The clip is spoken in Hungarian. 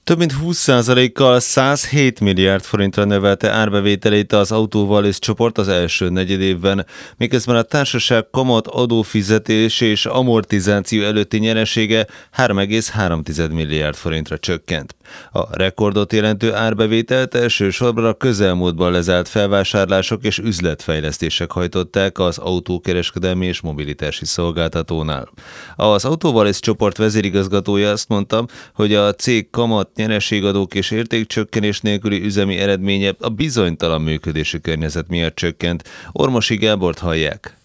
Több mint 20%-kal 107 milliárd forintra növelte árbevételét az Autovalis csoport az első negyedévben, miközben a társaság kamat, adófizetés és amortizáció előtti nyeresége 3,3 milliárd forintra csökkent. A rekordot jelentő árbevételt elsősorban a közelmúltban lezárt felvásárlások és üzletfejlesztések hajtották az autókereskedelmi és mobilitási szolgáltatónál. Az Autovalis csoport vezérigazgatója azt mondta, hogy a cég kamat, nyereségadók és értékcsökkenés nélküli üzemi eredménye a bizonytalan működési környezet miatt csökkent. Ormosi Gábort hallják.